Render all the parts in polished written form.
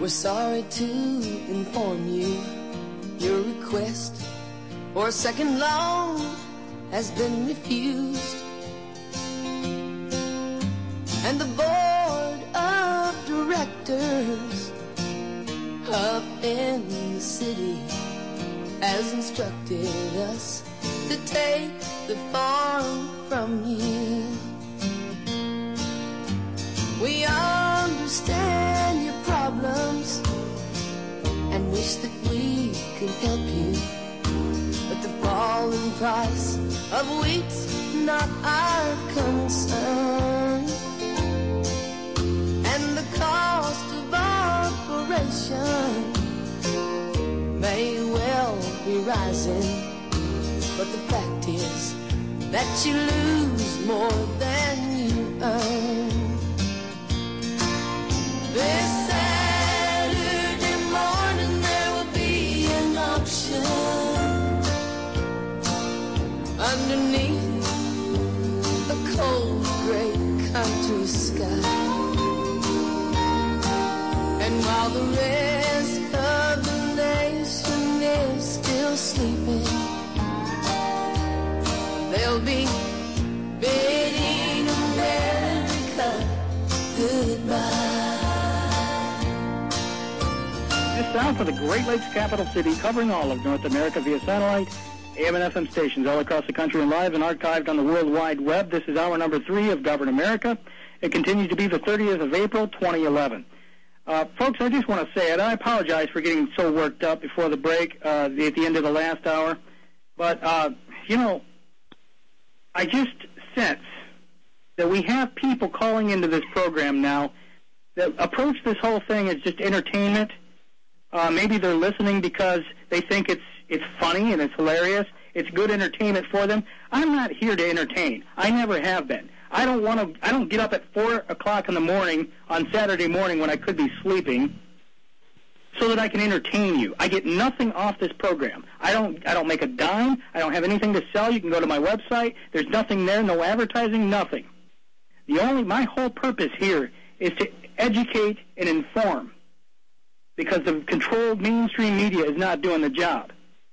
We're sorry to inform you your request for a second loan has been refused. And the board of directors up in the city has instructed us to take the farm from you. We understand your problems and wish that we could help you, but the falling price of wheat's not our concern, and the cost of operation may well be rising, but the fact is that you lose more than you earn. This Saturday morning there will be an auction underneath a cold gray country sky, and while the rest of the nation is still sleeping, they'll be bidding America goodbye. This sound for the Great Lakes capital city, covering all of North America via satellite, AM and FM stations all across the country, and live and archived on the World Wide Web. This is hour number 3 of Govern America. It continues to be the 30th of April, 2011. Folks, I just want to say it. I apologize for getting so worked up before the break at the end of the last hour. But, I just sense that we have people calling into this program now that approach this whole thing as just entertainment. Maybe they're listening because they think it's funny and it's hilarious. It's good entertainment for them. I'm not here to entertain. I never have been. I don't get up at 4 o'clock in the morning on Saturday morning when I could be sleeping so that I can entertain you. I get nothing off this program. I don't make a dime. I don't have anything to sell. You can go to my website. There's nothing there, no advertising, nothing. My whole purpose here is to educate and inform, because the controlled mainstream media is not doing the job.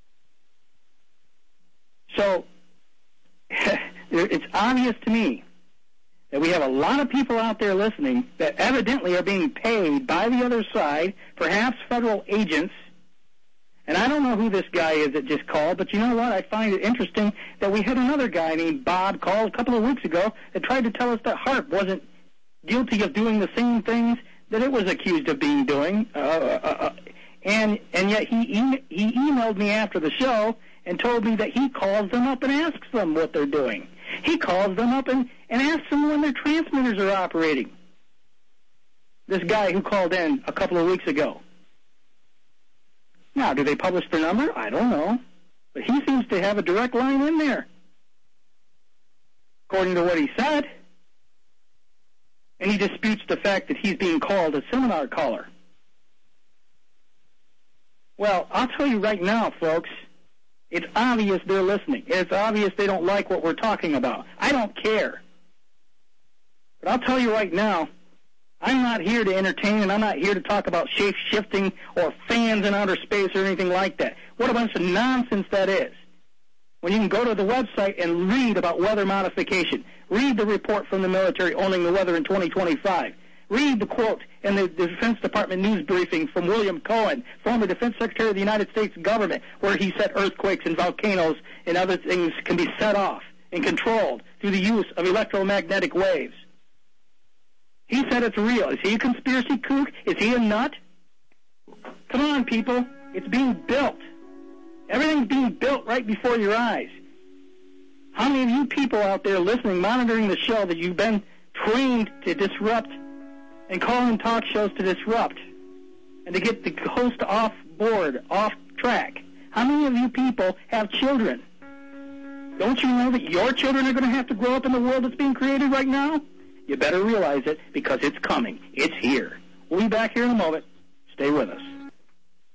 So it's obvious to me that we have a lot of people out there listening that evidently are being paid by the other side, perhaps federal agents. And I don't know who this guy is that just called, but you know what? I find it interesting that we had another guy named Bob call a couple of weeks ago that tried to tell us that HAARP wasn't guilty of doing the same things that it was accused of doing. And yet he emailed me after the show and told me that he calls them up and asks them what they're doing. He calls them up and asks them when their transmitters are operating. This guy who called in a couple of weeks ago. Now, do they publish their number? I don't know. But he seems to have a direct line in there, according to what he said. And he disputes the fact that he's being called a seminar caller. Well, I'll tell you right now, folks, it's obvious they're listening. It's obvious they don't like what we're talking about. I don't care. But I'll tell you right now, I'm not here to entertain, and I'm not here to talk about shape-shifting or fans in outer space or anything like that. What a bunch of nonsense that is. When you can go to the website and read about weather modification, read the report from the military owning the weather in 2025, read the quote in the Defense Department news briefing from William Cohen, former Defense Secretary of the United States government, where he said earthquakes and volcanoes and other things can be set off and controlled through the use of electromagnetic waves. He said it's real. Is he a conspiracy kook? Is he a nut? Come on, people. It's being built. Everything's being built right before your eyes. How many of you people out there listening, monitoring the show that you've been trained to disrupt and call in talk shows to disrupt and to get the host off board, off track? How many of you people have children? Don't you know that your children are going to have to grow up in the world that's being created right now? You better realize it, because it's coming. It's here. We'll be back here in a moment. Stay with us.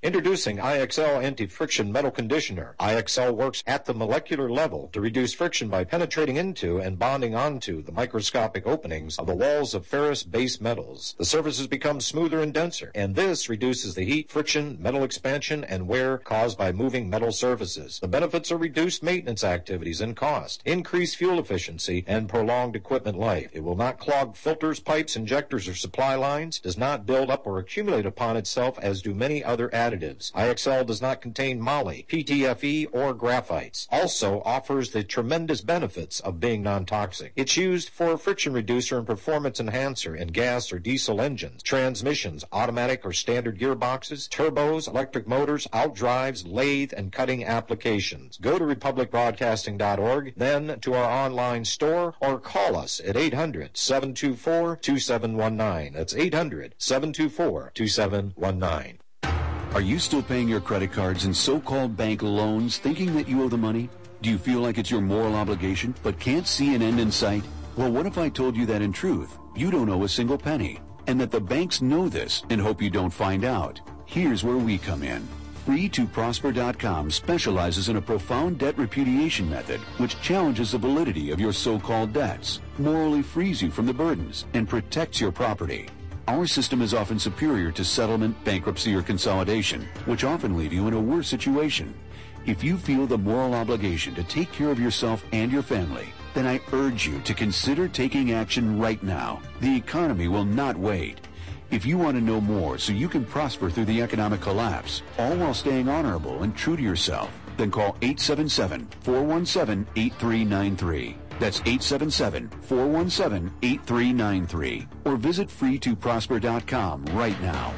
Introducing IXL Anti-Friction Metal Conditioner. IXL works at the molecular level to reduce friction by penetrating into and bonding onto the microscopic openings of the walls of ferrous base metals. The surfaces become smoother and denser, and this reduces the heat, friction, metal expansion, and wear caused by moving metal surfaces. The benefits are reduced maintenance activities and cost, increased fuel efficiency, and prolonged equipment life. It will not clog filters, pipes, injectors, or supply lines, does not build up or accumulate upon itself as do many other additives. IXL does not contain moly, PTFE, or graphites. Also offers the tremendous benefits of being non-toxic. It's used for friction reducer and performance enhancer in gas or diesel engines, transmissions, automatic or standard gearboxes, turbos, electric motors, outdrives, lathe, and cutting applications. Go to republicbroadcasting.org, then to our online store, or call us at 800-724-2719. That's 800-724-2719. Are you still paying your credit cards and so-called bank loans thinking that you owe the money? Do you feel like it's your moral obligation but can't see an end in sight? Well, what if I told you that in truth, you don't owe a single penny, and that the banks know this and hope you don't find out? Here's where we come in. Free2Prosper.com specializes in a profound debt repudiation method which challenges the validity of your so-called debts, morally frees you from the burdens, and protects your property. Our system is often superior to settlement, bankruptcy, or consolidation, which often leave you in a worse situation. If you feel the moral obligation to take care of yourself and your family, then I urge you to consider taking action right now. The economy will not wait. If you want to know more so you can prosper through the economic collapse, all while staying honorable and true to yourself, then call 877-417-8393. That's 877-417-8393. Or visit free2prosper.com right now.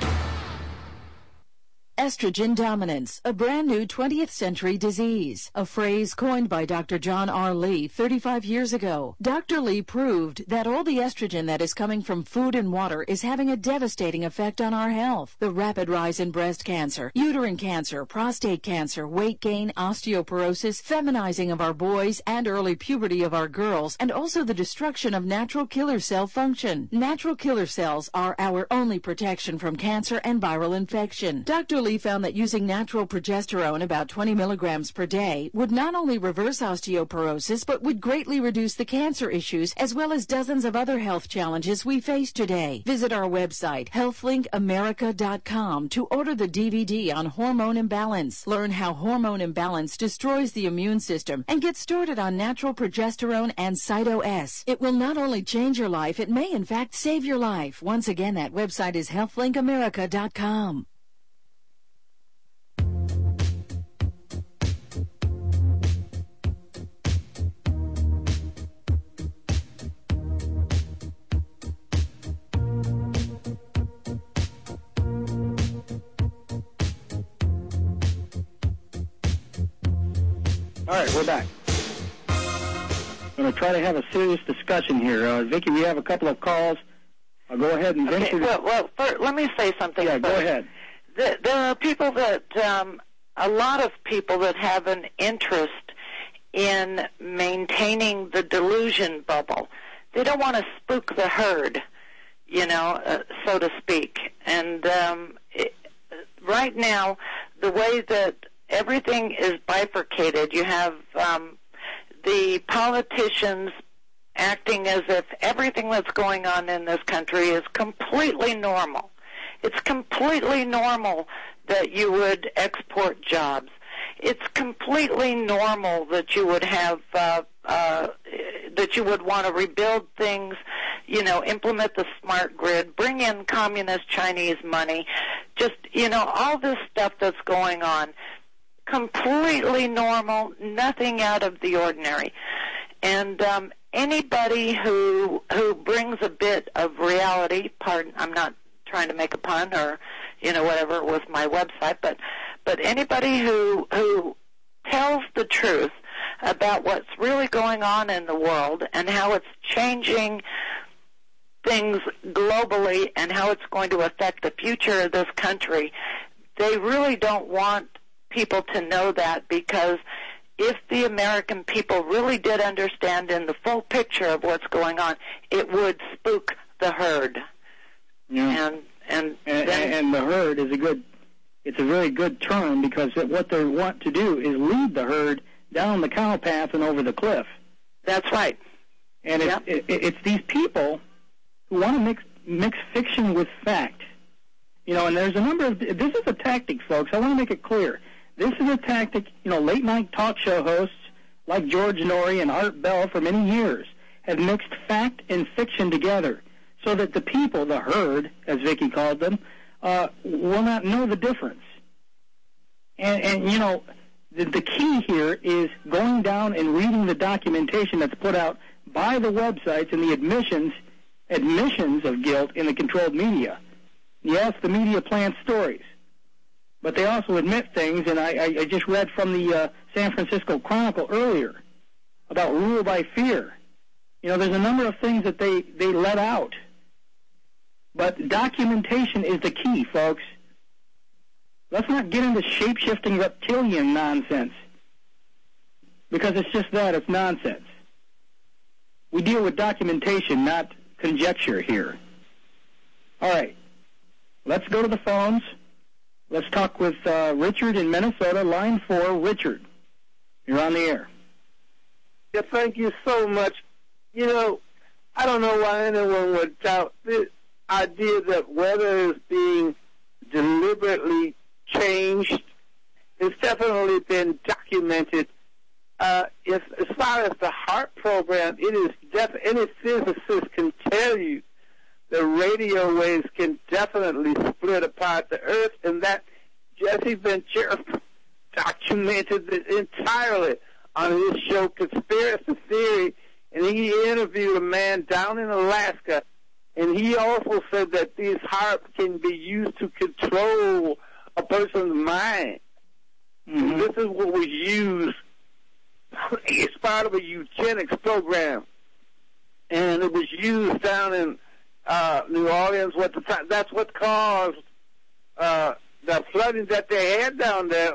Estrogen dominance, a brand new 20th century disease, a phrase coined by Dr. John R. Lee 35 years ago. Dr. Lee proved that all the estrogen that is coming from food and water is having a devastating effect on our health. The rapid rise in breast cancer, uterine cancer, prostate cancer, weight gain, osteoporosis, feminizing of our boys, and early puberty of our girls, and also the destruction of natural killer cell function. Natural killer cells are our only protection from cancer and viral infection. Dr. Lee found that using natural progesterone, about 20 milligrams per day, would not only reverse osteoporosis, but would greatly reduce the cancer issues as well as dozens of other health challenges we face today. Visit our website, healthlinkAmerica.com, to order the DVD on hormone imbalance. Learn how hormone imbalance destroys the immune system and get started on natural progesterone and Cyto-S. It will not only change your life, it may in fact save your life. Once again, that website is healthlinkAmerica.com. All right, we're back. I'm going to try to have a serious discussion here. Vicki, we have a couple of calls. I'll go ahead and... Okay, well first, let me say something. Yeah, go ahead. There are people that, a lot of people that have an interest in maintaining the delusion bubble. They don't want to spook the herd, so to speak. And right now, the way that everything is bifurcated, you have the politicians acting as if everything that's going on in this country is completely normal. It's completely normal that you would export jobs. It's completely normal that you would have that you would want to rebuild things, implement the smart grid, bring in communist Chinese money, just, all this stuff that's going on. Completely normal, nothing out of the ordinary. And anybody who brings a bit of reality, I'm not trying to make a pun or, whatever with my website, but anybody who tells the truth about what's really going on in the world and how it's changing things globally and how it's going to affect the future of this country, they really don't want people to know that, because if the American people really did understand in the full picture of what's going on, it would spook the herd. Yeah. And the herd is a good it's a very good term because what they want to do is lead the herd down the cow path and over the cliff. That's right. And it's these people who want to mix fiction with fact. And there's a number of, this is a tactic, folks. I want to make it clear. This is a tactic, late-night talk show hosts like George Norrie and Art Bell for many years have mixed fact and fiction together so that the people, the herd, as Vicki called them, will not know the difference. And the key here is going down and reading the documentation that's put out by the websites and the admissions of guilt in the controlled media. Yes, the media plants stories, but they also admit things, and I just read from the San Francisco Chronicle earlier about rule by fear. There's a number of things that they let out, but documentation is the key, folks. Let's not get into shape-shifting reptilian nonsense, because it's just that, it's nonsense. We deal with documentation, not conjecture here. All right, let's go to the phones. Let's talk with Richard in Minnesota, line 4. Richard, you're on the air. Yeah, thank you so much. I don't know why anyone would doubt the idea that weather is being deliberately changed. It's definitely been documented. As far as the HAARP program, it is any physicist can tell you the radio waves can definitely split apart the Earth, and that Jesse Ventura documented it entirely on his show Conspiracy Theory, and he interviewed a man down in Alaska, and he also said that these HAARP can be used to control a person's mind. Mm-hmm. This is what was used. It's part of a eugenics program, and it was used down in New Orleans. That's what caused the flooding that they had down there.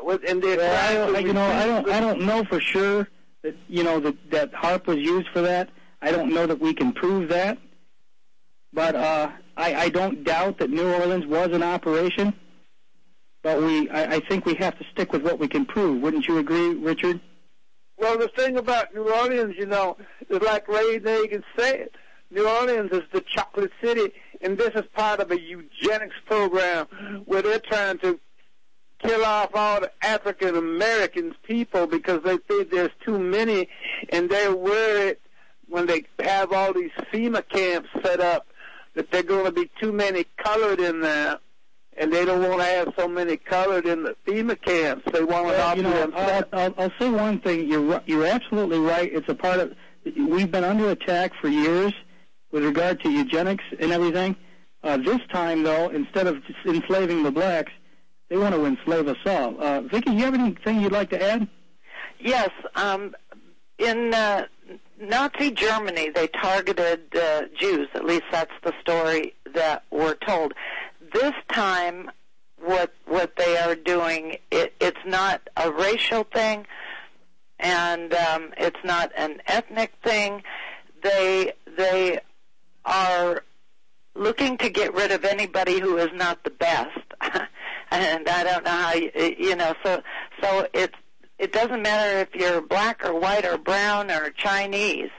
I don't know for sure that that HAARP was used for that. I don't know that we can prove that, but I don't doubt that New Orleans was in operation. But I think we have to stick with what we can prove. Wouldn't you agree, Richard? Well, the thing about New Orleans, is like Ray Nagin said, New Orleans is the chocolate city, and this is part of a eugenics program where they're trying to kill off all the African Americans people because they think there's too many, and they're worried when they have all these FEMA camps set up that they're going to be too many colored in there. And they don't want to have so many colored in the FEMA camps. They want to offer them. I'll say one thing. You're absolutely right. It's a part of. We've been under attack for years with regard to eugenics and everything. This time, though, instead of just enslaving the blacks, they want to enslave us all. Vicki, you have anything you'd like to add? Yes. In Nazi Germany, they targeted Jews. At least that's the story that we're told. This time, what they are doing, it's not a racial thing, and it's not an ethnic thing. They are looking to get rid of anybody who is not the best, and I don't know how So it doesn't matter if you're black or white or brown or Chinese.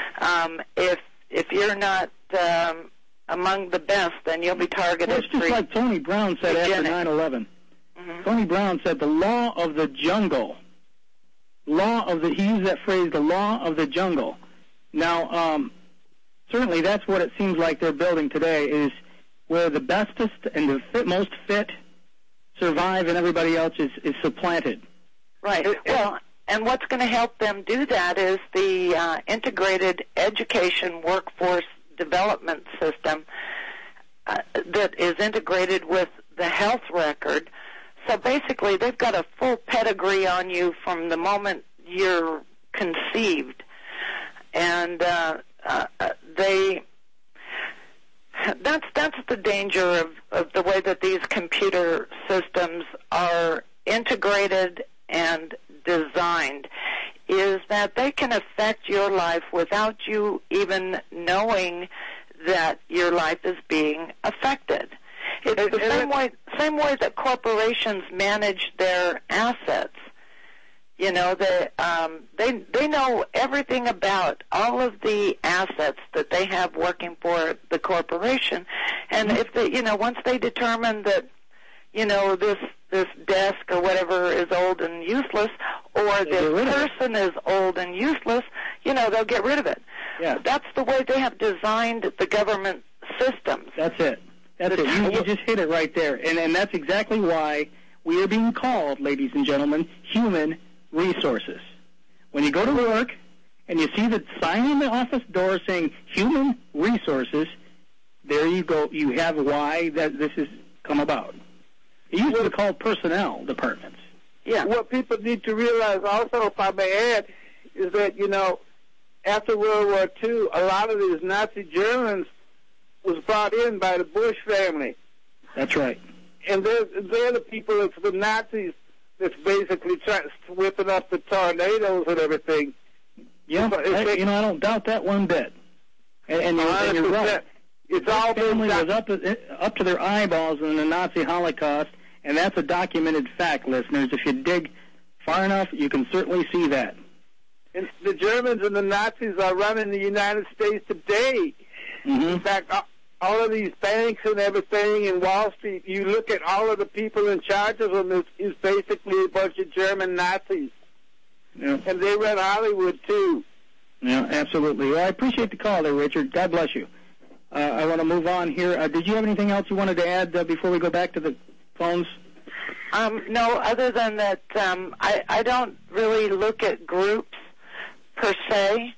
If you're not among the best, then you'll be targeted. It's just like Tony Brown said after 9/11. Mm-hmm. Tony Brown said the law of the jungle. He used that phrase, the law of the jungle. Now, certainly that's what it seems like they're building today, is where the bestest and the most fit survive and everybody else is supplanted. Right. Well, and what's going to help them do that is the integrated education workforce development system that is integrated with the health record. So basically, they've got a full pedigree on you from the moment you're conceived, and that's the danger of the way that these computer systems are integrated and designed, is that they can affect your life without you even knowing that your life is being affected. It's the same way that corporations manage their assets. You know, they know everything about all of the assets that they have working for the corporation, and if they, you know, once they determine that, you know, this desk or whatever is old and useless, or this person is old and useless, you know, they'll get rid of it. Yeah. That's the way they have designed the government systems. That's it. That's it. You just hit it right there, and that's exactly why we are being called, ladies and gentlemen, human resources. When you go to work and you see the sign on the office door saying human resources, there you go. You have why that this has come about. It used to be called personnel departments. Yeah. What people need to realize also, if I may add, is that, you know, after World War II, a lot of these Nazi Germans was brought in by the Bush family. That's right. And they're the people that's the Nazis that's basically whipping up the tornadoes and everything. Yeah, I don't doubt that one bit. And you're right. It's all family was up to their eyeballs in the Nazi Holocaust, and that's a documented fact, listeners. If you dig far enough, you can certainly see that. And the Germans and the Nazis are running the United States today. Mm-hmm. In fact, all of these banks and everything in Wall Street, you look at all of the people in charge of them is basically a bunch of German Nazis. Yeah. And they run Hollywood, too. Yeah, absolutely. Well, I appreciate the call there, Richard. God bless you. I want to move on here. Did you have anything else you wanted to add before we go back to the phones? No, other than that, I don't really look at groups per se.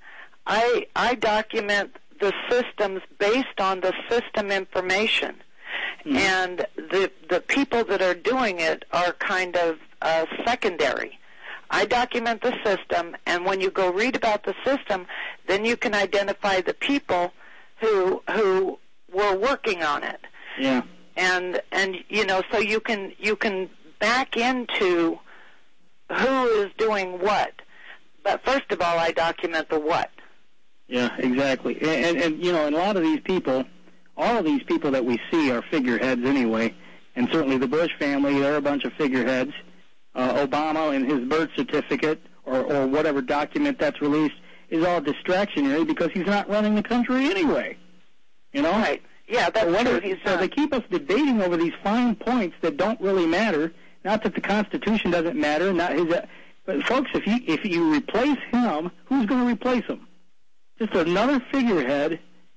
I document the systems based on the system information. Mm-hmm. And the people that are doing it are kind of secondary. I document the system, and when you go read about the system, then you can identify the people who were working on it. Yeah. And you know, so you can back into who is doing what. But first of all, I document the what. Yeah, exactly. And you know, and a lot of these people, all of these people that we see are figureheads anyway, and certainly the Bush family, they're a bunch of figureheads. Obama and his birth certificate or whatever document that's released is all distractionary because he's not running the country anyway. You know? Right. Yeah, that's true. So they keep us debating over these fine points that don't really matter. Not that the Constitution doesn't matter, but folks, if you replace him, who's going to replace him? Just another figurehead.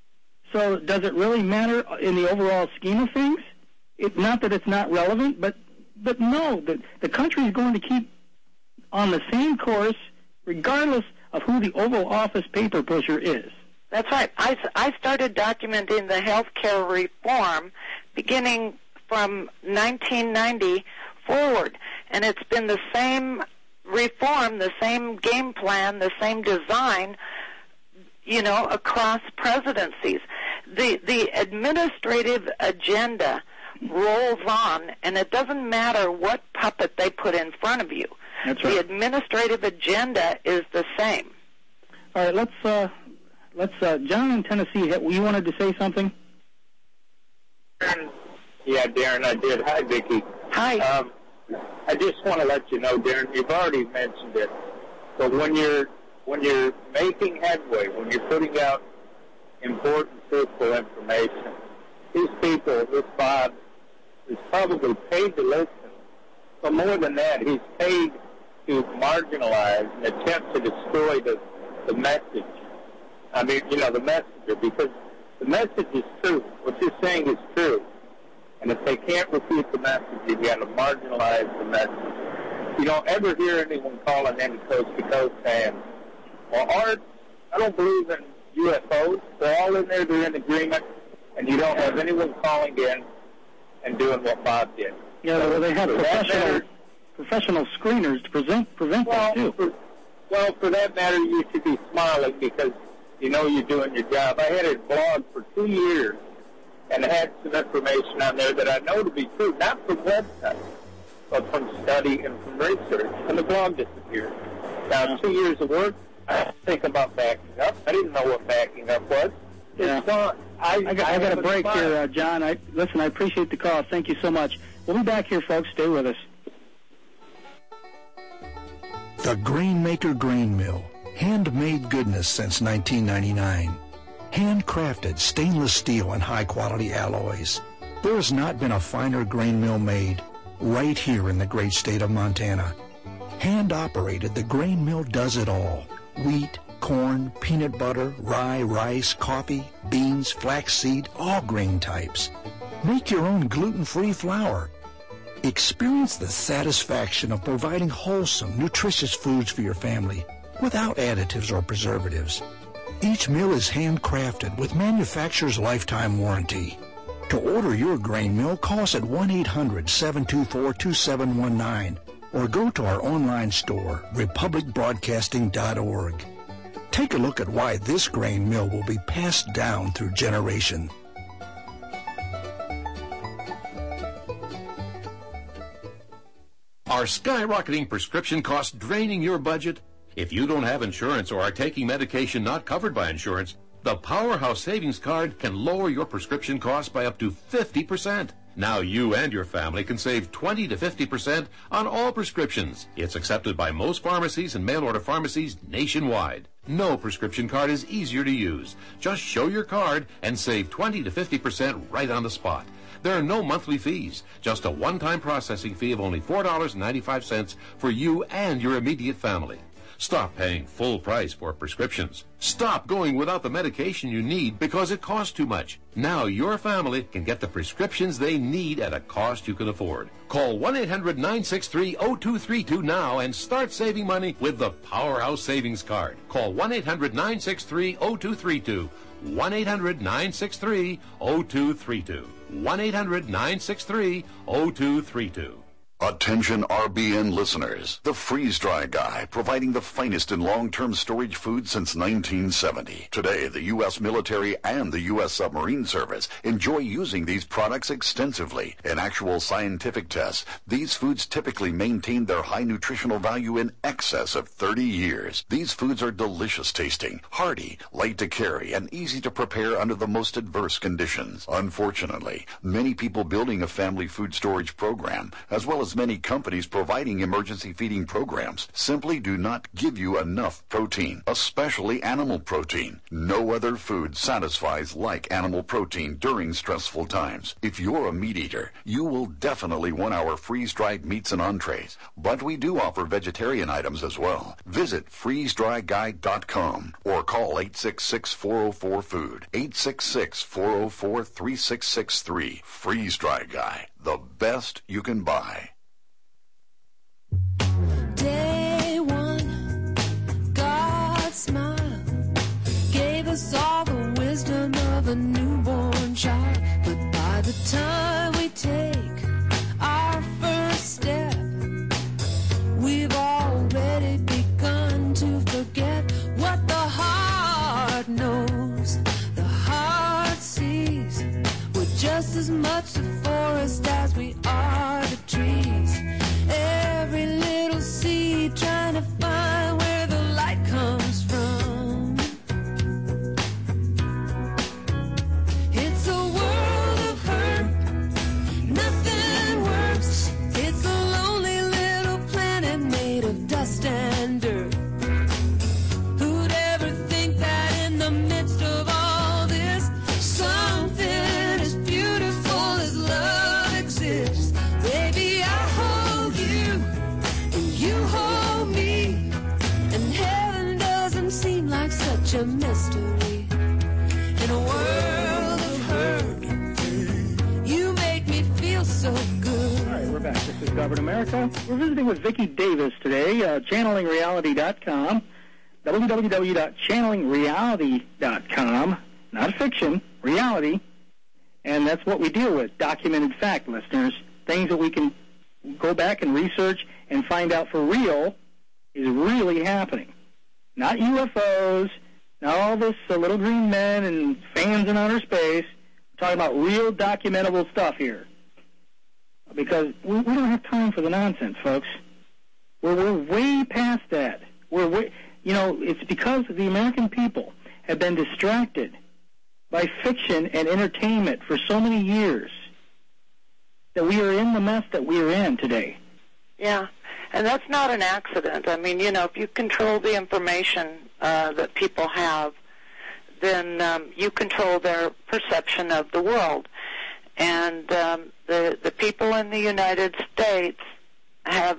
So does it really matter in the overall scheme of things? Not that it's not relevant, but no, the country is going to keep on the same course regardless of who the Oval Office paper pusher is. That's right. I started documenting the health care reform beginning from 1990 forward, and it's been the same reform, the same game plan, the same design, you know, across presidencies. The administrative agenda rolls on, and it doesn't matter what puppet they put in front of you. That's right. The administrative agenda is the same. All right, let's John in Tennessee, you wanted to say something? Yeah, Darren, I did. Hi, Vicki. Hi. I just want to let you know, Darren, you've already mentioned it, but when you're making headway, when you're putting out important, truthful information, these people, this Bob, is probably paid to listen. But more than that, he's paid to marginalize and attempt to destroy the message. I mean, you know, the messenger, because the message is true. What you're saying is true. And if they can't refute the message, you've got to marginalize the message. You don't ever hear anyone calling any coast-to-coast saying, well, Art, I don't believe in UFOs. They're all in there. They're in agreement. And you don't have anyone calling in and doing what Bob did. Yeah, well, they have professional screeners to prevent that, too. For that matter, you should be smiling because you know you're doing your job. I had a blog for 2 years and had some information on there that I know to be true, not from websites, but from study and from research, and the blog disappeared. Now, 2 years of work, I think about backing up. I didn't know what backing up was. I got a break here, John. Listen, I appreciate the call. Thank you so much. We'll be back here, folks. Stay with us. The Grainmaker Grain Mill. Handmade goodness since 1999. Handcrafted stainless steel and high-quality alloys. There has not been a finer grain mill made right here in the great state of Montana. Hand-operated, the grain mill does it all. Wheat, corn, peanut butter, rye, rice, coffee, beans, flaxseed, all grain types. Make your own gluten-free flour. Experience the satisfaction of providing wholesome, nutritious foods for your family without additives or preservatives. Each mill is handcrafted with manufacturer's lifetime warranty. To order your grain mill, call us at 1-800-724-2719 or go to our online store, republicbroadcasting.org. Take a look at why this grain mill will be passed down through generation. Are skyrocketing prescription costs draining your budget? If you don't have insurance or are taking medication not covered by insurance, the Powerhouse Savings Card can lower your prescription costs by up to 50%. Now you and your family can save 20 to 50% on all prescriptions. It's accepted by most pharmacies and mail-order pharmacies nationwide. No prescription card is easier to use. Just show your card and save 20 to 50% right on the spot. There are no monthly fees, just a one-time processing fee of only $4.95 for you and your immediate family. Stop paying full price for prescriptions. Stop going without the medication you need because it costs too much. Now your family can get the prescriptions they need at a cost you can afford. Call 1-800-963-0232 now and start saving money with the Powerhouse Savings Card. Call 1-800-963-0232. 1-800-963-0232. 1-800-963-0232. Attention RBN listeners. The Freeze Dry Guy, providing the finest in long-term storage food since 1970. Today, the U.S. military and the U.S. submarine service enjoy using these products extensively. In actual scientific tests, these foods typically maintain their high nutritional value in excess of 30 years. These foods are delicious tasting, hearty, light to carry, and easy to prepare under the most adverse conditions. Unfortunately, many people building a family food storage program, as well as many companies providing emergency feeding programs, simply do not give you enough protein, especially animal protein. No other food satisfies like animal protein during stressful times. If you're a meat eater, you will definitely want our freeze-dried meats and entrees, but we do offer vegetarian items as well. Visit freezedryguy.com or call 866-404-FOOD, 866-404-3663. Freeze Dry Guy, the best you can buy. Day one, God smiled, gave us all the wisdom of a newborn child. But by the time we take our first step, we've already begun to forget what the heart knows, the heart sees. We're just as much the forest as we are the trees. Every little seed trying to find where the light comes from. It's a world of hurt, nothing works. It's a lonely little planet made of dust and dirt. Who'd ever think that in the midst of all this, something as beautiful as love exists? Baby, I hold you, and you hold me, and heaven doesn't seem like such a mystery. In a world of hurt, you make me feel so good. All right, we're back. This is Government America. We're visiting with Vicki Davis today, channelingreality.com, www.channelingreality.com, not fiction, reality, and that's what we deal with, documented fact, listeners, things that we can go back and research and find out for real is really happening. Not UFOs, not all this little green men and fans in outer space. We're talking about real documentable stuff here. Because we don't have time for the nonsense, folks. We're way past that. It's because the American people have been distracted by fiction and entertainment for so many years that we are in the mess that we are in today. Yeah, and that's not an accident. I mean, if you control the information that people have, then you control their perception of the world. And the people in the United States have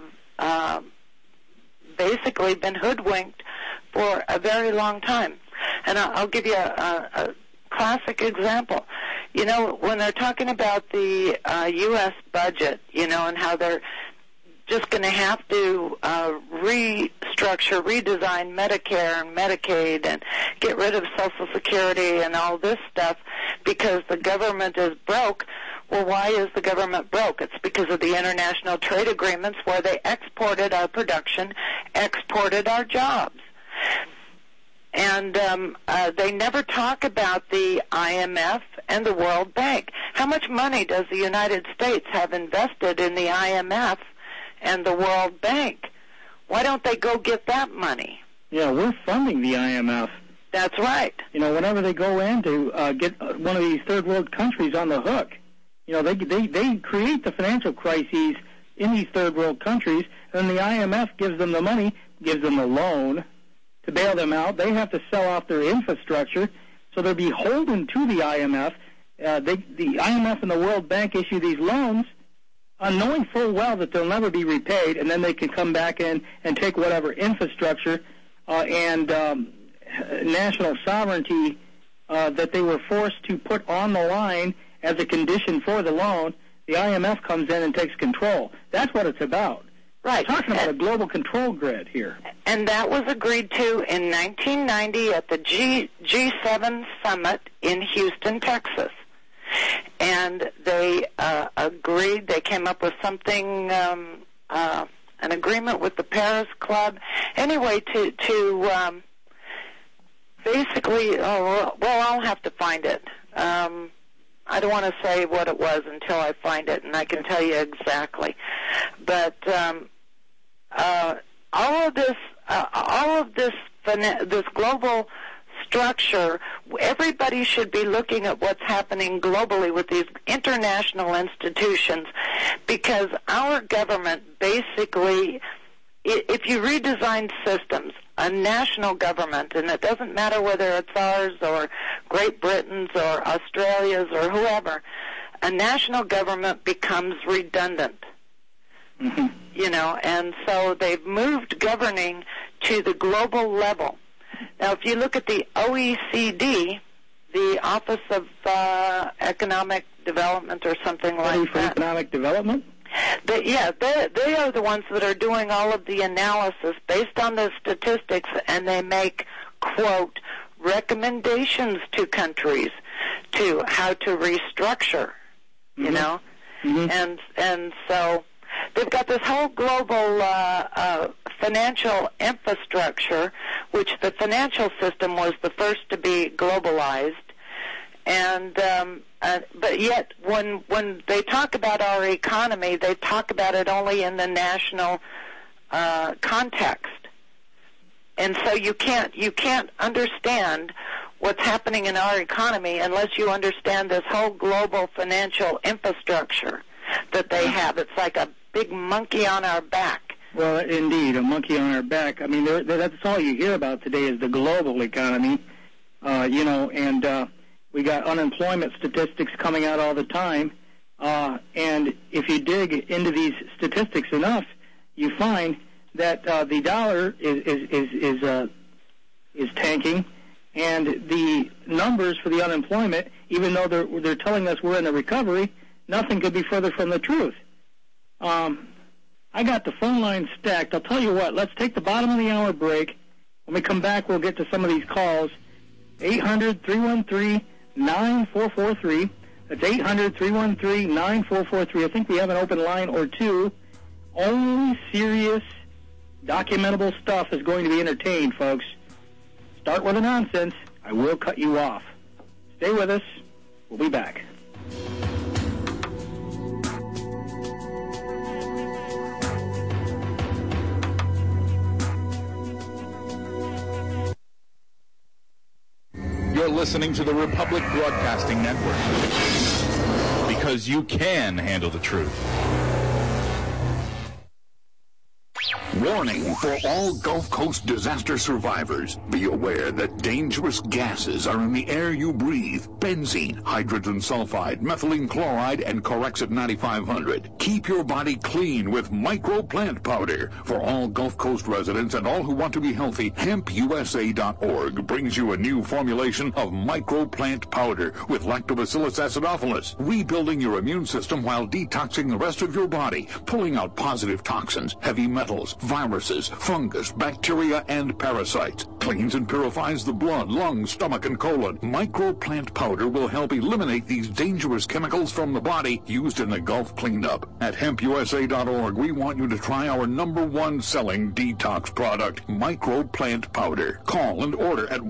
basically been hoodwinked for a very long time. And I'll give you a classic example. When they're talking about the U.S. budget, and how they're just going to have to restructure, redesign Medicare and Medicaid and get rid of Social Security and all this stuff because the government is broke. Well, why is the government broke? It's because of the international trade agreements where they exported our production, exported our jobs. And they never talk about the IMF and the World Bank. How much money does the United States have invested in the IMF and the World Bank? Why don't they go get that money? Yeah, we're funding the IMF. That's right. Whenever they go in to get one of these third world countries on the hook, they create the financial crises in these third world countries, and the IMF gives them the money, gives them a loan to bail them out. They have to sell off their infrastructure, so they're beholden to the IMF. The IMF and the World Bank issue these loans, knowing full well that they'll never be repaid, and then they can come back in and take whatever infrastructure and national sovereignty that they were forced to put on the line as a condition for the loan. The IMF comes in and takes control. That's what it's about. Right. We're talking about a global control grid here. And that was agreed to in 1990 at the G7 summit in Houston, Texas. And they agreed, they came up with something, an agreement with the Paris Club. Anyway, to basically, I'll have to find it. I don't want to say what it was until I find it, and I can tell you exactly. But all of this global structure, everybody should be looking at what's happening globally with these international institutions, because our government basically, if you redesign systems, a national government, and it doesn't matter whether it's ours or Great Britain's or Australia's or whoever, a national government becomes redundant. Mm-hmm. And so they've moved governing to the global level. Now, if you look at the OECD, the Office of Economic Development or something like that. Economic Development? They are the ones that are doing all of the analysis based on the statistics, and they make, quote, recommendations to countries to how to restructure, Mm-hmm. And so they've got this whole global financial infrastructure, which the financial system was the first to be globalized. And but yet, when they talk about our economy, they talk about it only in the national context. And so you can't understand what's happening in our economy unless you understand this whole global financial infrastructure that they have. It's like a big monkey on our back. Well, indeed, a monkey on our back. I mean, that's all you hear about today is the global economy, and we got unemployment statistics coming out all the time. And if you dig into these statistics enough, you find that the dollar is tanking, and the numbers for the unemployment, even though they're telling us we're in a recovery, nothing could be further from the truth. I got the phone line stacked. I'll tell you what, let's take the bottom of the hour break. When we come back, we'll get to some of these calls. 800-313-9443. That's 800-313-9443. I think we have an open line or two. Only serious, documentable stuff is going to be entertained, folks. Start with the nonsense. I will cut you off. Stay with us. We'll be back. You're listening to the Republic Broadcasting Network. Because you can handle the truth. Warning for all Gulf Coast disaster survivors. Be aware that dangerous gases are in the air you breathe. Benzene, hydrogen sulfide, methylene chloride, and Corexit 9500. Keep your body clean with microplant powder. For all Gulf Coast residents and all who want to be healthy, hempusa.org brings you a new formulation of microplant powder with Lactobacillus acidophilus, rebuilding your immune system while detoxing the rest of your body, pulling out positive toxins, heavy metals, viruses, fungus, bacteria, and parasites. Cleans and purifies the blood, lungs, stomach, and colon. Microplant powder will help eliminate these dangerous chemicals from the body used in the Gulf cleanup. At hempusa.org, we want you to try our #1 selling detox product, Microplant powder. Call and order at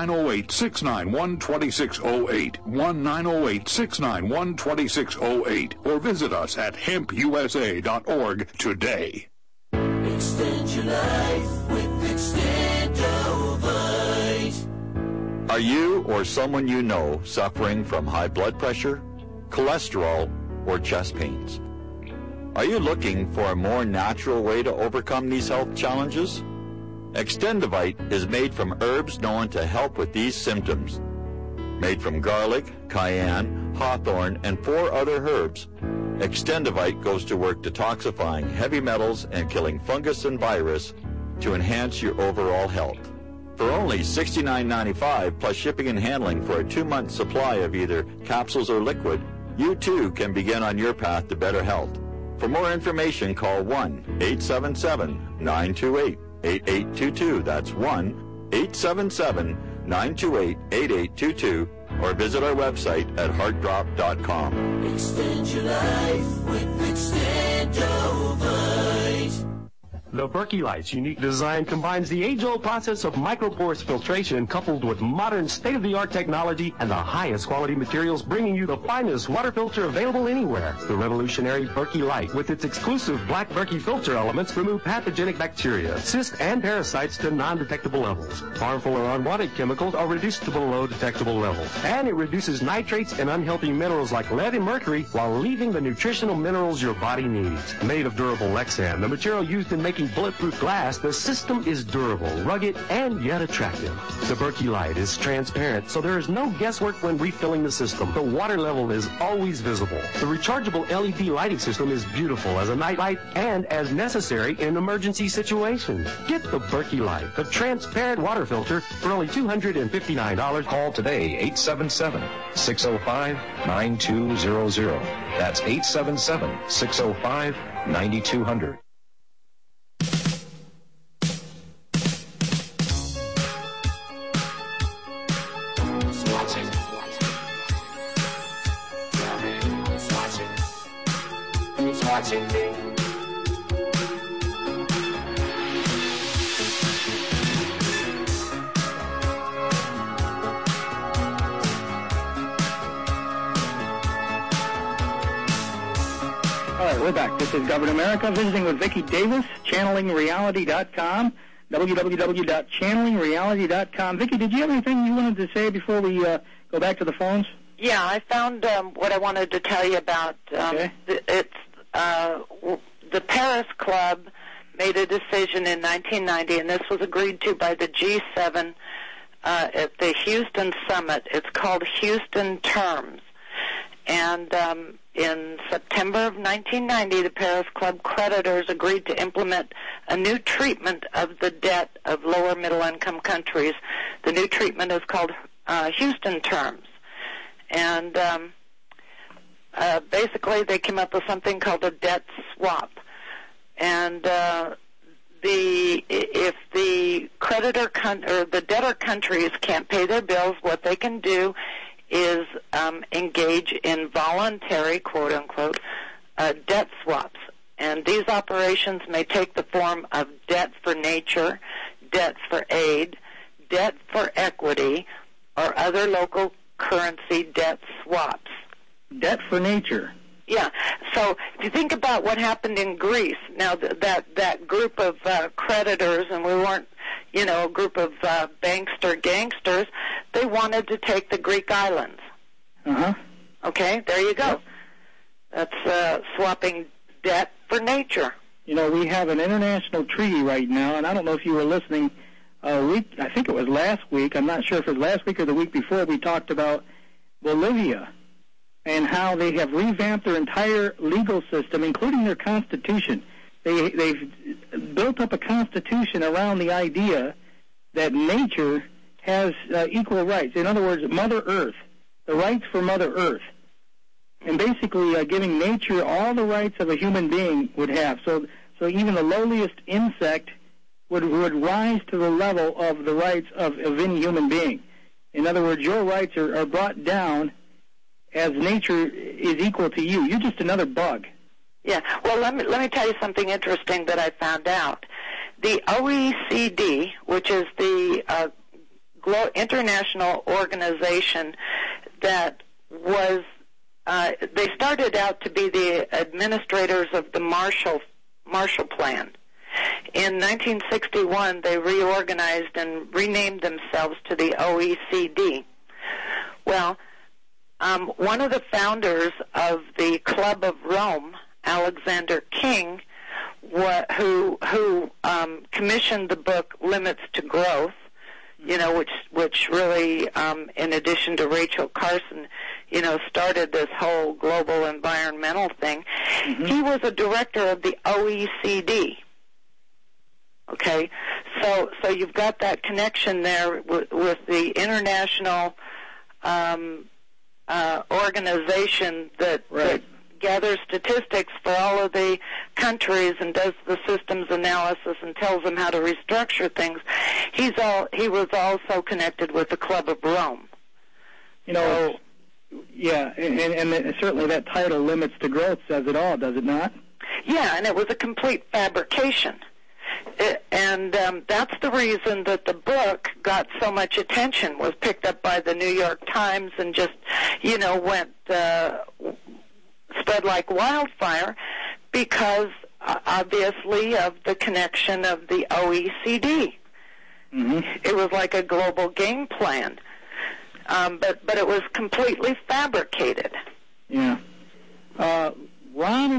1-908-691-2608, 1-908-691-2608, or visit us at hempusa.org today. Extend your life with Extendovite. Are you or someone you know suffering from high blood pressure, cholesterol, or chest pains? Are you looking for a more natural way to overcome these health challenges? Extendovite is made from herbs known to help with these symptoms. Made from garlic, cayenne, hawthorn, and 4 other herbs, Extendovite goes to work detoxifying heavy metals and killing fungus and virus to enhance your overall health. For only $69.95 plus shipping and handling for a 2-month supply of either capsules or liquid, you too can begin on your path to better health. For more information, call 1-877-928-8822. That's 1-877-928-8822. Or visit our website at heartdrop.com. Extend your life with Extendovite. The Berkey Light's unique design combines the age-old process of microporous filtration coupled with modern state-of-the-art technology and the highest quality materials, bringing you the finest water filter available anywhere. The revolutionary Berkey Light, with its exclusive black Berkey filter elements, remove pathogenic bacteria, cysts, and parasites to non-detectable levels. Harmful or unwanted chemicals are reduced to below detectable levels. And it reduces nitrates and unhealthy minerals like lead and mercury while leaving the nutritional minerals your body needs. Made of durable Lexan, the material used in making bulletproof glass, the system is durable, rugged, and yet attractive. The Berkey Light is transparent, so there is no guesswork when refilling the system. The water level is always visible. The rechargeable LED lighting system is beautiful as a night light and as necessary in emergency situations. Get the Berkey Light, the transparent water filter, for only $259. Call today, 877-605-9200. That's 877-605-9200. Watching me. All right, we're back. This is Government America, visiting with Vicki Davis, channelingreality.com, www.channelingreality.com. Vicki, did you have anything you wanted to say before we go back to the phones? Yeah, I found what I wanted to tell you about. Okay. The Paris Club made a decision in 1990, and this was agreed to by the G7 at the Houston Summit. It's called Houston Terms. And in September of 1990, the Paris Club creditors agreed to implement a new treatment of the debt of lower middle-income countries. The new treatment is called Houston Terms. And basically they came up with something called a debt swap. And if the creditor or the debtor countries can't pay their bills, what they can do is engage in voluntary, quote-unquote, debt swaps. And these operations may take the form of debt for nature, debt for aid, debt for equity, or other local currency debt swaps. Debt for nature. Yeah. So if you think about what happened in Greece, now that group of creditors, and we weren't, a group of bankster gangsters, they wanted to take the Greek islands. Uh-huh. Okay, there you go. That's swapping debt for nature. You know, we have an international treaty right now, and I don't know if you were listening I think it was last week. I'm not sure if it was last week or the week before. We talked about Bolivia and how they have revamped their entire legal system, including their constitution. They've built up a constitution around the idea that nature has equal rights. In other words, Mother Earth, the rights for Mother Earth, and basically giving nature all the rights of a human being would have. So even the lowliest insect would rise to the level of the rights of any human being. In other words, your rights are brought down as nature is equal to you. You're just another bug. Yeah. Well, let me tell you something interesting that I found out. The OECD, which is the international organization that was, they started out to be the administrators of the Marshall Plan. In 1961, they reorganized and renamed themselves to the OECD. Well, one of the founders of the Club of Rome, Alexander King, who commissioned the book Limits to Growth, you know, which really, in addition to Rachel Carson, you know, started this whole global environmental thing. Mm-hmm. He was a director of the OECD. Okay, so you've got that connection there with the international organization that gathers statistics for all of the countries and does the systems analysis and tells them how to restructure things. He was also connected with the Club of Rome. You know, yeah, and certainly that title, Limits to Growth, says it all, does it not? Yeah, and it was a complete fabrication. And that's the reason that the book got so much attention, was picked up by the New York Times and just, you know, went spread like wildfire because, obviously, of the connection of the OECD. Mm-hmm. It was like a global game plan, but it was completely fabricated. Yeah. Ron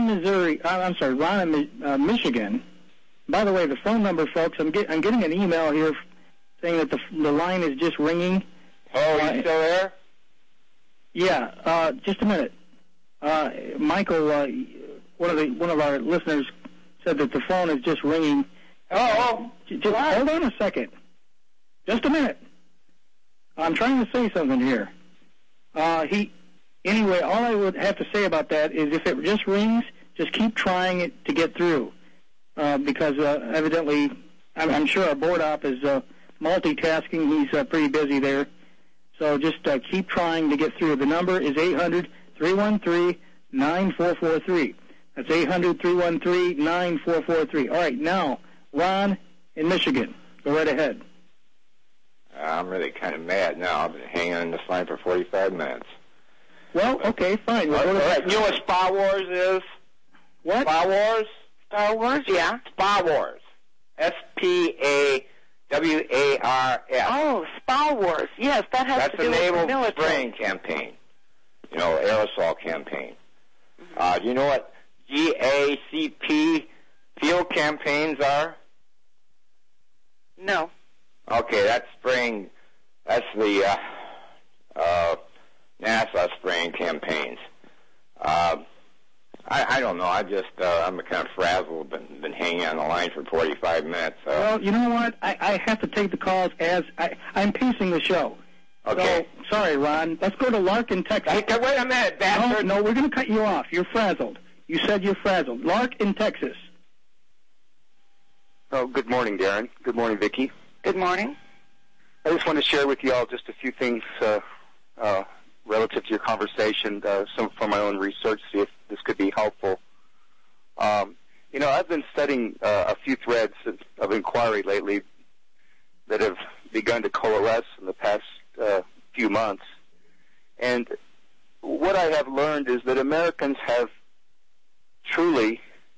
in Michigan. By the way, the phone number, folks, I'm getting an email here saying that the line is just ringing. Oh, are you still there? Yeah, just a minute. Michael, one of our listeners said that the phone is just ringing. Just hold on a second. Just a minute. I'm trying to say something here. Anyway, all I would have to say about that is if it just rings, just keep trying it to get through. Because evidently, I'm sure our board op is multitasking. He's pretty busy there. So just keep trying to get through. The number is 800-313-9443. That's 800-313-9443. All right, now, Ron in Michigan. Go right ahead. I'm really kind of mad now. I've been hanging on this line for 45 minutes. Well, okay, fine. You know what Spa Wars is? What? Spa Wars? Star Wars, yeah. Spa Wars. SPAWARS. Oh, Spa Wars. Yes, that has to do with the military. That's a naval spraying campaign. You know, aerosol campaign. Do you know what GACP field campaigns are? No. Okay, that's spraying. That's the NASA spraying campaigns. I don't know. I'm kind of frazzled. Been hanging on the line for 45 minutes. Well, you know what? I have to take the calls as I'm pacing the show. Okay. So, sorry, Ron. Let's go to Lark in Texas. Hey, wait a minute, bastard. No, we're going to cut you off. You're frazzled. You said you're frazzled. Lark in Texas. Oh, good morning, Darren. Good morning, Vicki. Good morning. I just want to share with you all just a few things relative to your conversation, some from my own research, see if this could be helpful. You know, I've been studying a few threads of inquiry lately that have begun to coalesce in the past few months. And what I have learned is that Americans have truly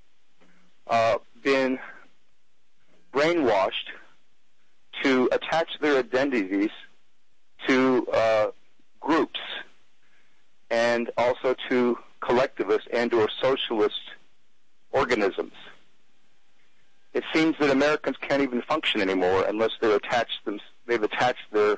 been brainwashed to attach their identities to groups and also to collectivist and or socialist organisms. It seems that Americans can't even function anymore unless they've attached their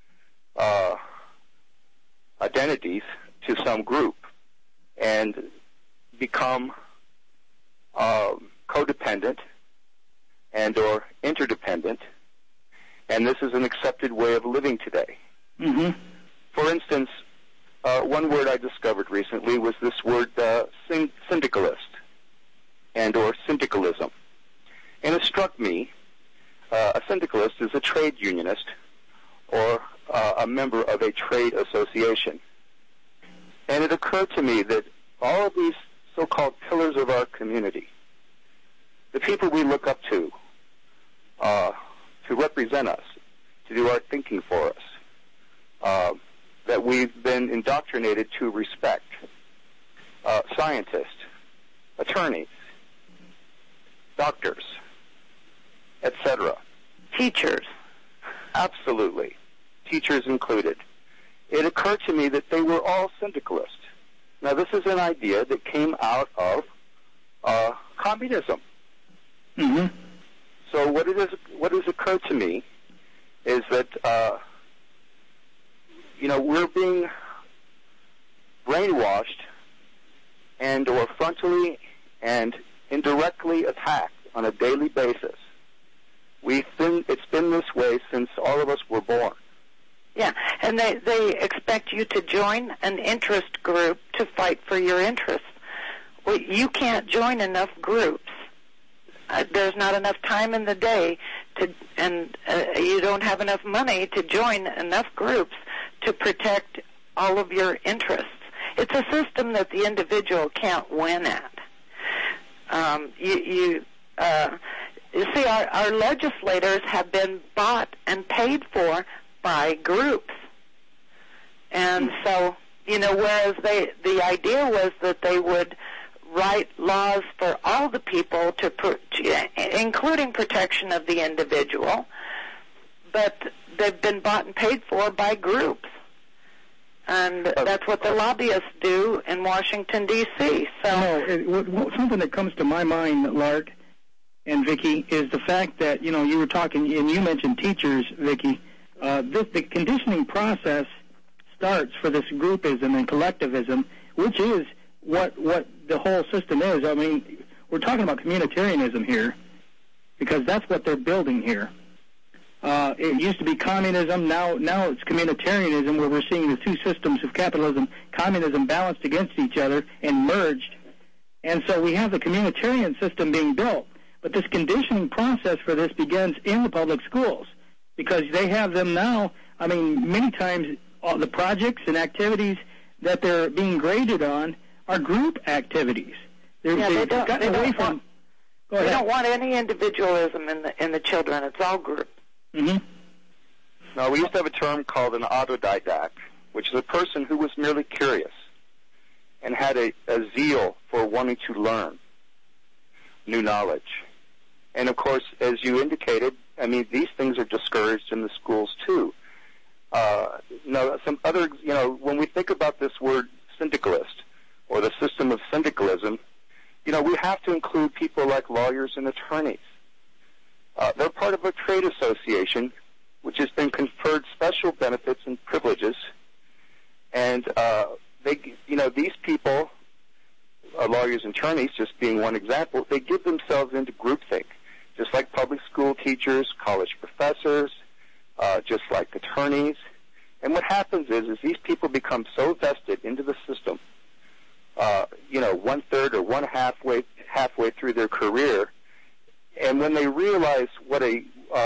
identities to some group and become codependent and or interdependent, and this is an accepted way of living today. Mm-hmm. For instance, one word I discovered recently was this word syndicalist and or syndicalism. And it struck me, a syndicalist is a trade unionist or a member of a trade association. And it occurred to me that all of these so-called pillars of our community, the people we look up to represent us, to do our thinking for us, that we've been indoctrinated to respect, scientists, attorneys, doctors, etc. Teachers. Absolutely. Teachers included. It occurred to me that they were all syndicalists. Now, this is an idea that came out of communism. Mm-hmm. So what has occurred to me is that, we're being brainwashed and or frontally and indirectly attacked on a daily basis. It's been this way since all of us were born. Yeah, and they expect you to join an interest group to fight for your interests. Well, you can't join enough groups. There's not enough time in the day and you don't have enough money to join enough groups to protect all of your interests. It's a system that the individual can't win at. You see, our legislators have been bought and paid for by groups. And so, whereas the idea was that they would write laws for all the people, including protection of the individual, but they've been bought and paid for by groups. And that's what the lobbyists do in Washington, D.C. So, something that comes to my mind, Lark and Vicki, is the fact that, you were talking, and you mentioned teachers, Vicki. The conditioning process starts for this groupism and collectivism, which is what the whole system is. I mean, we're talking about communitarianism here, because that's what they're building here. It used to be communism. Now it's communitarianism, where we're seeing the two systems of capitalism, communism, balanced against each other and merged. And so we have the communitarian system being built. But this conditioning process for this begins in the public schools, because they have them now. I mean, many times all the projects and activities that they're being graded on are group activities. They don't want any individualism in the children. It's all group. Mm-hmm. Now, we used to have a term called an autodidact, which is a person who was merely curious and had a zeal for wanting to learn new knowledge. And, of course, as you indicated, I mean, these things are discouraged in the schools, too. When we think about this word syndicalist or the system of syndicalism, we have to include people like lawyers and attorneys. They're part of a trade association which has been conferred special benefits and privileges, and these people, lawyers and attorneys, just being one example, they give themselves into groupthink, just like public school teachers, college professors, just like attorneys. And what happens is these people become so vested into the system, 1/3 or halfway through their career, and when they realize what a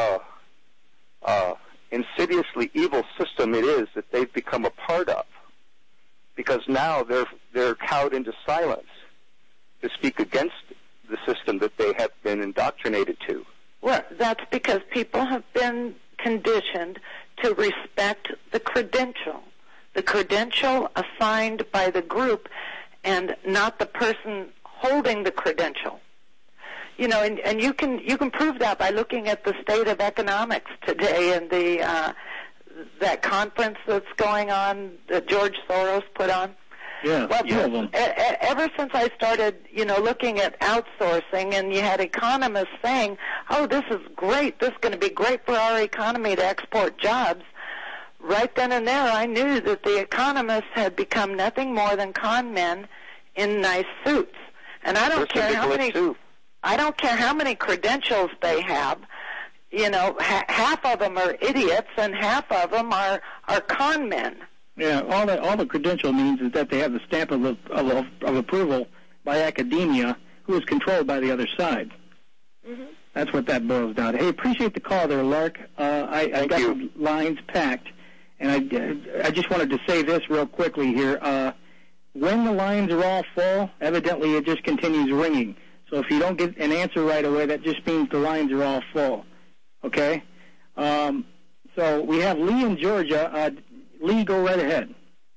insidiously evil system it is that they've become a part of, because now they're cowed into silence to speak against the system that they have been indoctrinated to. Well, that's because people have been conditioned to respect the credential assigned by the group, and not the person holding the credential. And you can prove that by looking at the state of economics today and that conference that's going on that George Soros put on? Yeah, well, few of them. Ever since I started, looking at outsourcing, and you had economists saying, "Oh, this is great. This is going to be great for our economy to export jobs." Right then and there, I knew that the economists had become nothing more than con men in nice suits, and I don't care how many credentials they have. Half of them are idiots, and half of them are con men. Yeah, all the credential means is that they have the stamp of approval by academia, who is controlled by the other side. Mm-hmm. That's what that boils down to. Hey, appreciate the call there, Lark. I got the lines packed, and I just wanted to say this real quickly here. When the lines are all full, evidently it just continues ringing. So if you don't get an answer right away, that just means the lines are all full. Okay? So we have Lee in Georgia. Lee, go right ahead.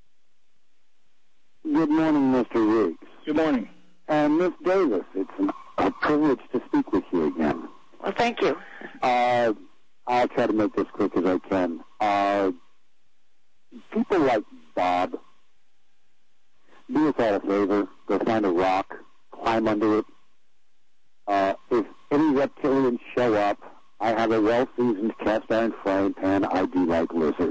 Good morning, Mr. Riggs. Good morning. Ms. Davis, it's a privilege to speak with you again. Well, thank you. I'll try to make this quick as I can. People like Bob, do us all a favor. Go find a rock, climb under it. If any reptilians show up, I have a well-seasoned cast-iron frying pan. I do like lizards.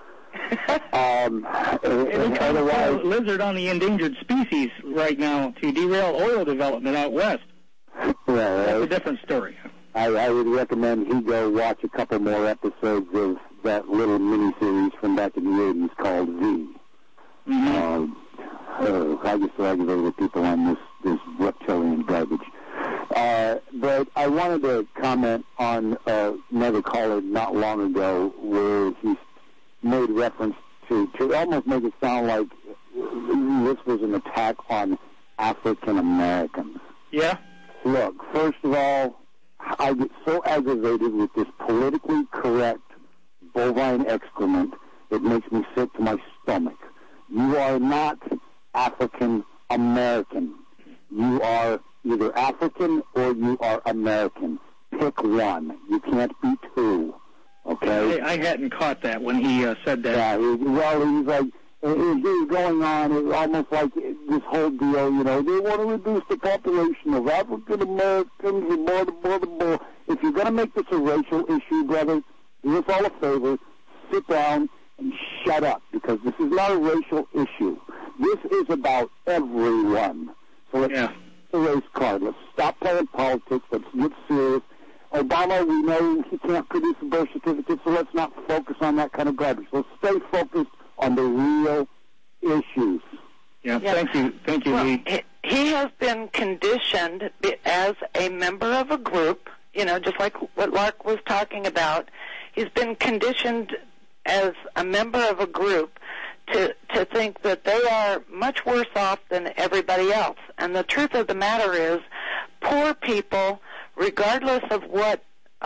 Otherwise, lizard on the endangered species right now to derail oil development out west. That's a different story. I would recommend he go watch a couple more episodes of that little miniseries from back in the 80s called V. Mm-hmm. I get so aggravated with people on this reptilian garbage. But I wanted to comment on another caller not long ago where he made reference to almost make it sound like this was an attack on African Americans. Yeah? Look, first of all, I get so aggravated with this politically correct bovine excrement, it makes me sick to my stomach. You are not African American. You are either African or you are American. Pick one. You can't be two. Okay? I hadn't caught that when he said that. Yeah, he's like, he's going on, it's almost like this whole deal, they want to reduce the population of African Americans and blah. If you're going to make this a racial issue, brother, do us all a favor, sit down and shut up, because this is not a racial issue. This is about everyone. So let's the race card. Let's stop playing politics. Let's get serious. Obama, we know he can't produce a birth certificate, so let's not focus on that kind of garbage. Let's stay focused on the real issues. Yeah. Thank you, Lee. He has been conditioned as a member of a group, just like what Lark was talking about. He's been conditioned as a member of a group to think that they are much worse off than everybody else. And the truth of the matter is, poor people, regardless of what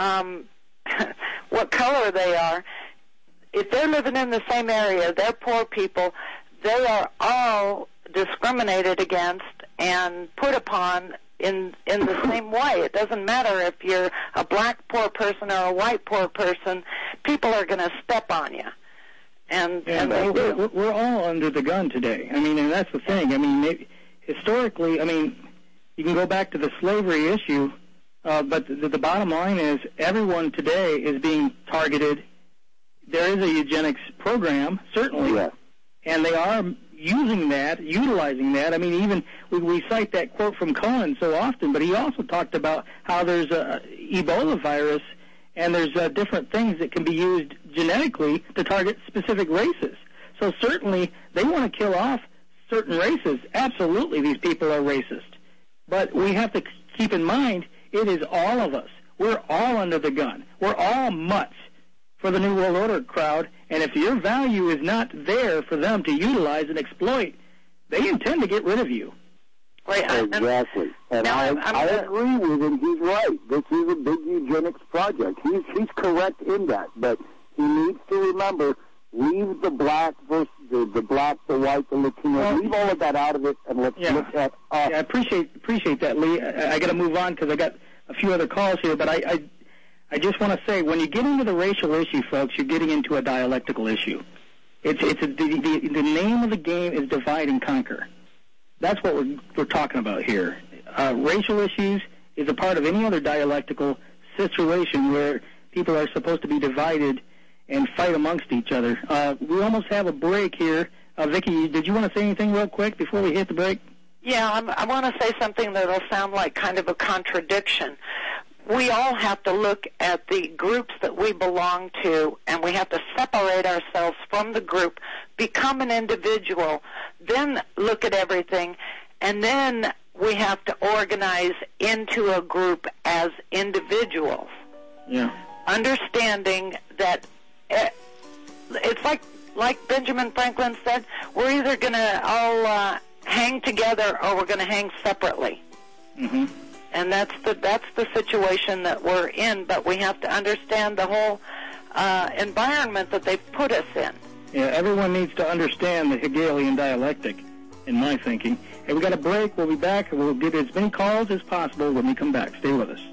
color they are, if they're living in the same area, they're poor people, they are all discriminated against and put upon in the same way. It doesn't matter if you're a black poor person or a white poor person, people are going to step on you. And they do. We're all under the gun today. I mean, and that's the thing. I mean, historically, I mean, you can go back to the slavery issue, but the bottom line is everyone today is being targeted. There is a eugenics program, certainly, and they are utilizing that. I mean, even we cite that quote from Cohen so often, but he also talked about how there's a Ebola virus, and there's different things that can be used genetically to target specific races. So certainly they want to kill off certain races. Absolutely, these people are racist. But we have to keep in mind, it is all of us. We're all under the gun. We're all mutts for the New World Order crowd, and if your value is not there for them to utilize and exploit, they intend to get rid of you. Exactly. And I agree with him. He's right. This is a big eugenics project. He's correct in that. But he needs to remember, leave the black versus the black, the white, the Latino. Leave all of that out of it, and let's look at us. Yeah, I appreciate that, Lee. I got to move on because I got a few other calls here. But I just want to say, when you get into the racial issue, folks, you're getting into a dialectical issue. The name of the game is divide and conquer. That's what we're talking about here. Racial issues is a part of any other dialectical situation where people are supposed to be divided and fight amongst each other. We almost have a break here. Vicki, did you want to say anything real quick before we hit the break? Yeah, I want to say something that will sound like kind of a contradiction. We all have to look at the groups that we belong to, and we have to separate ourselves from the group, become an individual, then look at everything, and then we have to organize into a group as individuals. Yeah. Understanding that it's like Benjamin Franklin said, we're either going to all hang together or we're going to hang separately. Mm-hmm. And that's the situation that we're in, but we have to understand the whole environment that they've put us in. Yeah, everyone needs to understand the Hegelian dialectic, in my thinking. Hey, we got a break. We'll be back, and we'll get as many calls as possible when we come back. Stay with us.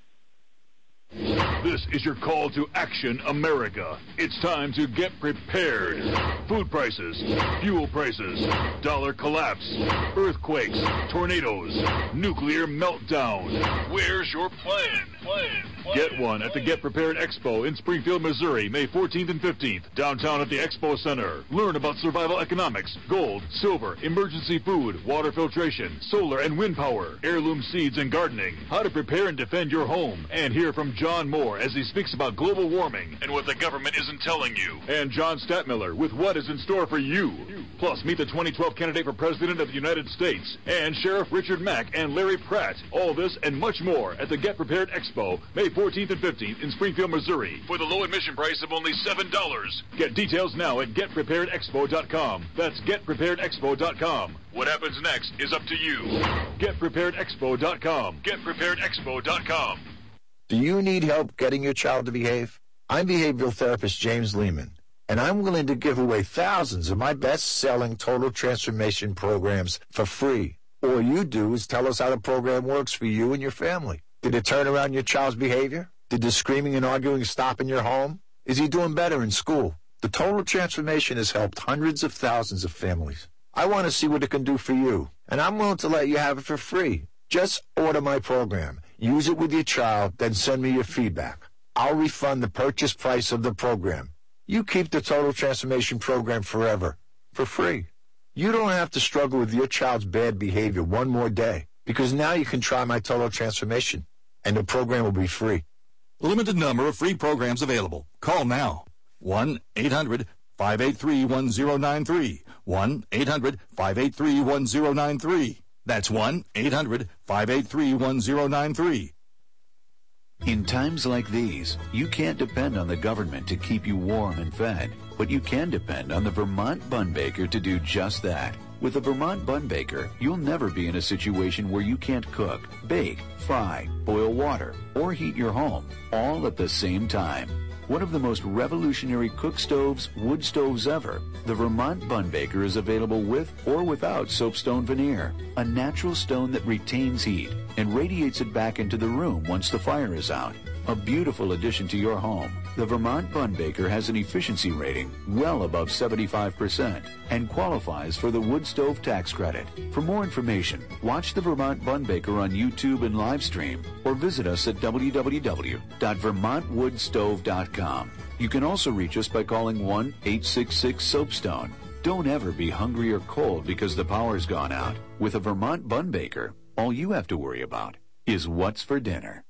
This is your call to action, America. It's time to get prepared. Food prices, fuel prices, dollar collapse, earthquakes, tornadoes, nuclear meltdown. Where's your plan? Get one at the Get Prepared Expo in Springfield, Missouri, May 14th and 15th, downtown at the Expo Center. Learn about survival economics, gold, silver, emergency food, water filtration, solar and wind power, heirloom seeds and gardening, how to prepare and defend your home, and hear from John Moore as he speaks about global warming and what the government isn't telling you. And John Statmiller with what is in store for you. Plus, meet the 2012 candidate for President of the United States and Sheriff Richard Mack and Larry Pratt. All this and much more at the Get Prepared Expo, May 14th and 15th in Springfield, Missouri, for the low admission price of only $7. Get details now at GetPreparedExpo.com. That's GetPreparedExpo.com. What happens next is up to you. GetPreparedExpo.com. GetPreparedExpo.com. Do you need help getting your child to behave? I'm behavioral therapist James Lehman, and I'm willing to give away thousands of my best-selling total transformation programs for free. All you do is tell us how the program works for you and your family. Did it turn around your child's behavior? Did the screaming and arguing stop in your home? Is he doing better in school? The total transformation has helped hundreds of thousands of families. I want to see what it can do for you, and I'm willing to let you have it for free. Just order my program, use it with your child, then send me your feedback. I'll refund the purchase price of the program. You keep the Total Transformation Program forever, for free. You don't have to struggle with your child's bad behavior one more day, because now you can try my Total Transformation, and the program will be free. Limited number of free programs available. Call now. 1-800-583-1093. 1-800-583-1093. That's 1-800-583-1093. In times like these, you can't depend on the government to keep you warm and fed, but you can depend on the Vermont Bun Baker to do just that. With the Vermont Bun Baker, you'll never be in a situation where you can't cook, bake, fry, boil water, or heat your home, all at the same time. One of the most revolutionary cook stoves, wood stoves ever, the Vermont Bun Baker is available with or without soapstone veneer, a natural stone that retains heat and radiates it back into the room once the fire is out. A beautiful addition to your home. The Vermont Bun Baker has an efficiency rating well above 75% and qualifies for the wood stove tax credit. For more information, watch the Vermont Bun Baker on YouTube and live stream or visit us at www.vermontwoodstove.com. You can also reach us by calling 1-866-SOAPSTONE. Don't ever be hungry or cold because the power's gone out. With a Vermont Bun Baker, all you have to worry about is what's for dinner.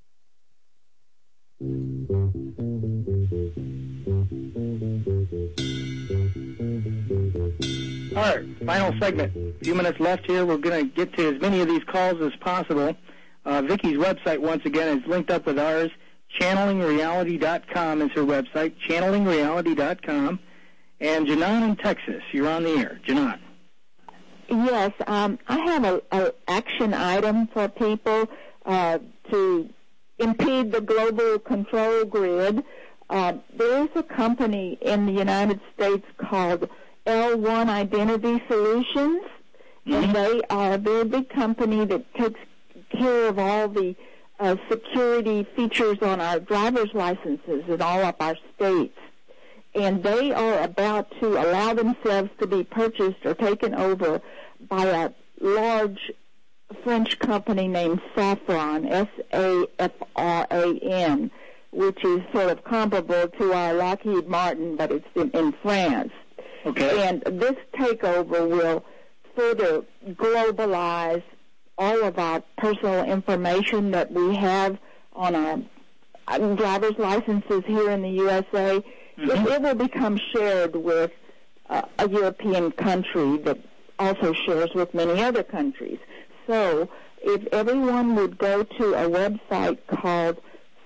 All right, final segment. A few minutes left here. We're going to get to as many of these calls as possible. Vicki's website, once again, is linked up with ours. ChannelingReality.com is her website, ChannelingReality.com. And Janan in Texas, you're on the air. Janan. Yes, I have an action item for people to impede the global control grid. There is a company in the United States called L1 Identity Solutions, and they are a very big company that takes care of all the security features on our driver's licenses in all of our states. And they are about to allow themselves to be purchased or taken over by a large French company named Safran, S-A-F-R-A-N, which is sort of comparable to our Lockheed Martin, but it's in France. Okay. And this takeover will further globalize all of our personal information that we have on our driver's licenses here in the USA. It will become shared with a European country that also shares with many other countries. So if everyone would go to a website called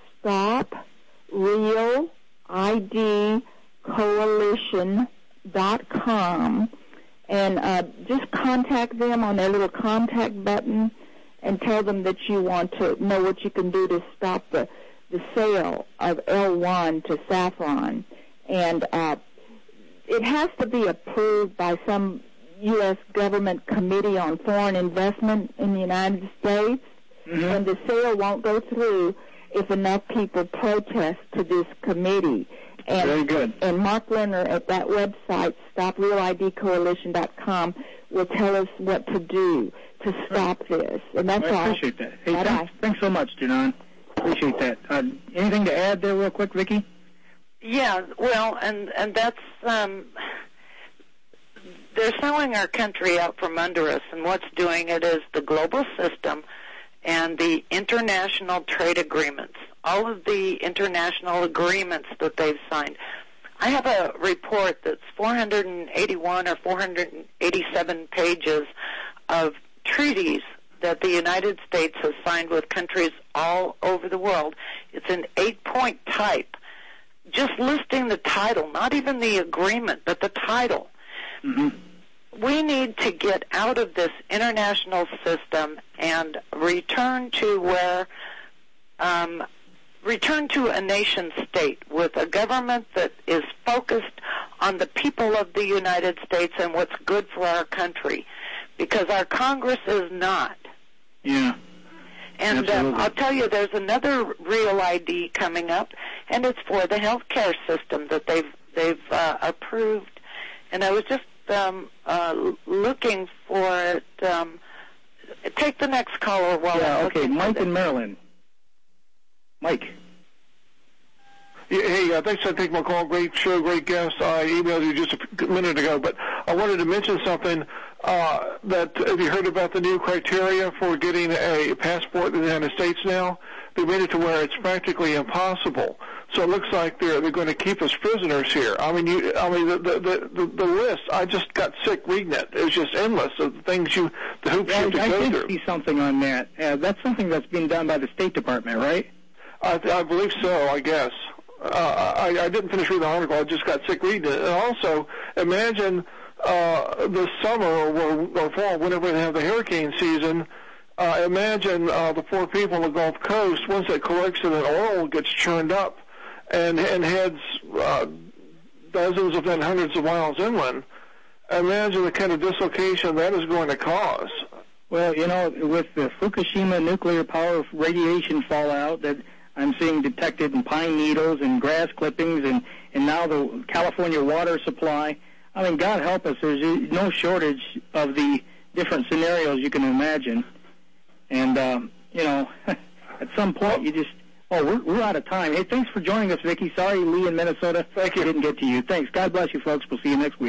StopRealIDCoalition.com and just contact them on their little contact button and tell them that you want to know what you can do to stop the sale of L1 to Safran. And it has to be approved by some U.S. government committee on foreign investment in the United States, and the sale won't go through if enough people protest to this committee. And, very good. And Mark Lerner at that website, StopRealIDCoalition.com, will tell us what to do to stop this. And that's all. I appreciate that. Hey, thanks so much, Janan. Appreciate that. Anything to add there real quick, Vicki? Yeah, well, and that's, they're selling our country out from under us, and what's doing it is the global system and the international trade agreements, all of the international agreements that they've signed. I have a report that's 481 or 487 pages of treaties that the United States has signed with countries all over the world. It's an 8-point type, just listing the title, not even the agreement, but the title. We need to get out of this international system and return to a nation state with a government that is focused on the people of the United States and what's good for our country, because our Congress is not. Yeah. And I'll tell you, there's another Real ID coming up, and it's for the health care system that they've approved. And I was just looking for it. Take the next caller while I'm okay. Mike in Maryland. Mike. Yeah, hey, thanks for taking my call. Great show, great guest. I emailed you just a minute ago, but I wanted to mention something that, have you heard about the new criteria for getting a passport in the United States now? They made it to where it's practically impossible. So it looks like they're going to keep us prisoners here. I mean, the list. I just got sick reading it. It was just endless of the things the hoops you have to go through. I did see something on that. That's something that's being done by the State Department, right? I believe so. I guess. I didn't finish reading the article. I just got sick reading it. And also, imagine this summer or fall, whenever they have the hurricane season. Imagine the poor people on the Gulf Coast, once it collects and the oil gets churned up and heads dozens if not hundreds of miles inland. Imagine the kind of dislocation that is going to cause. Well, with the Fukushima nuclear power radiation fallout that I'm seeing detected in pine needles and grass clippings and now the California water supply, I mean, God help us, there's no shortage of the different scenarios you can imagine. And, at some point you just, we're out of time. Hey, thanks for joining us, Vicki. Sorry, Lee in Minnesota. Thank you. Didn't get to you. Thanks. God bless you, folks. We'll see you next week.